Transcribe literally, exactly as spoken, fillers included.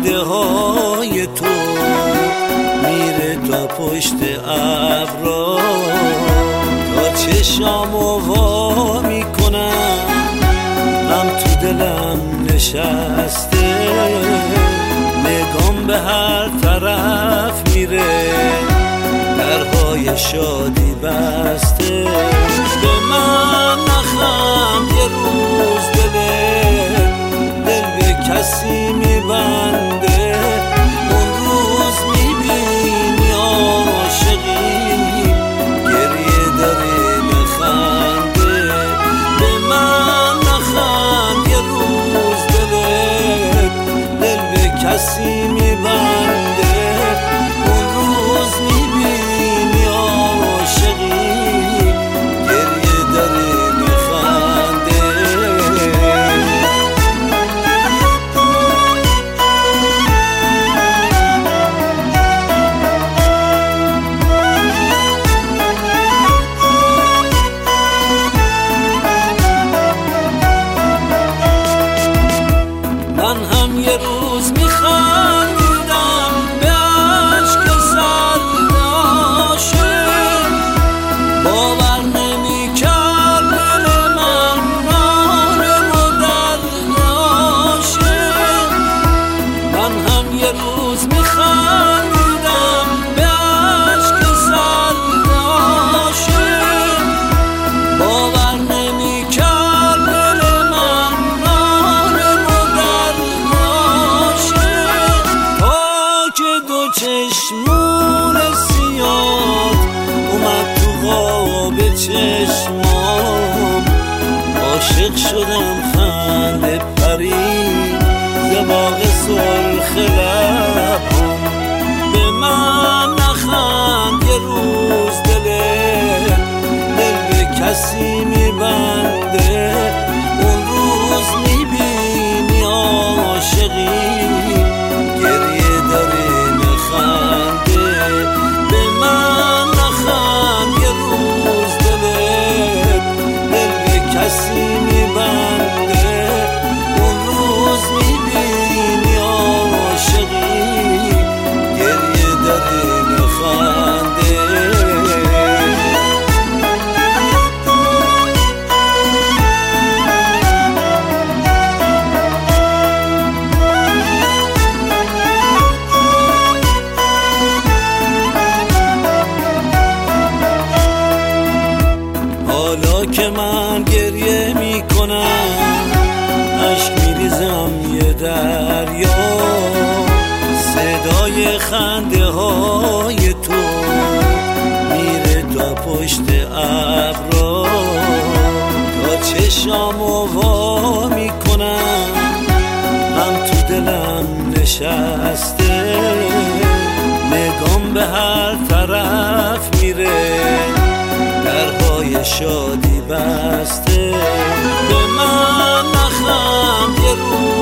خنده های تو میره تا پشت ابرا، تا چشامو وا میکنم غم تو دلم نشسته، نگام به هر طرف میره درهای شادی بسته. به من نخند یه روز دل دل به کسی میبنده، اون روز میبینی عاشقی گریه داره بخنده. به من نخند یه روز دل دل به کسی میبنده، اون روز میبینی عاشقی گریه داره بخنده. من هم یه روز میخندیدم به عشق سرد عاشق، باور نمیکرد دل من نالم و درد عاشق. من هم یه روز میخندیدم به عشق سرد عاشق، باور نمیکرد دل من نالم و درد عاشق. تا که دو چشمون سیاد اومد تو خواب چشمام، عاشق شدم خنده پرید ز باغ سرخ لبم. به من نخند یه روز دل دل به کسی میبنده، اون روز میبینی عاشقی گریه داره بخنده. به من نخند یه روز دل دل به کسی میبنده، اون روز میبینی عاشقی گریه داره بخنده. حالا که من گریه میکنم اشک میریزم یه دریا، صدای خنده های تو میره تا پشت ابرا، تا چشامو وا میکنم غم تو دلم نشسته، نگام به هر طرف میره درهای شادی بسته. به من نخند یه روز